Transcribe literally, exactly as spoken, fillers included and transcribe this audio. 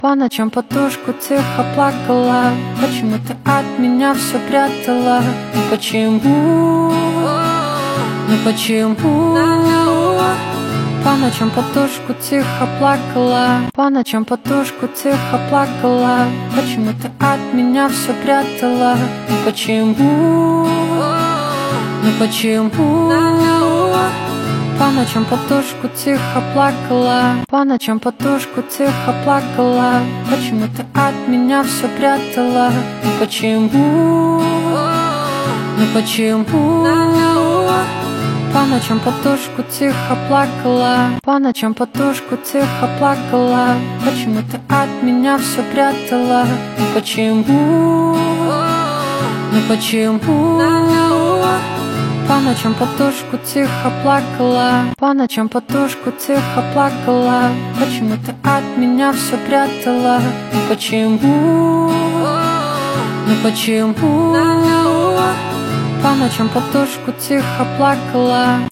По ночам подушку тихо плакала. Почему ты от меня все прятала? Ну почему? Ну почему? По ночам подушку тихо плакала. По ночам подушку тихо плакала. Почему ты от меня все прятала? Ну почему? Ну почему? По ночам подушку тихо плакала. По ночам подушку тихо плакала. Почему ты от меня все прятала? Ну почему? Ну почему? По ночам подушку тихо плакала. По ночам подушку тихо плакала. Почему ты от меня все прятала? Ну почему? Ну почему? По ночам подушку тихо плакала. По ночам подушку тихо плакала. Почему ты от меня все прятала? Ну почему? Ну почему? По ночам подушку тихо плакала.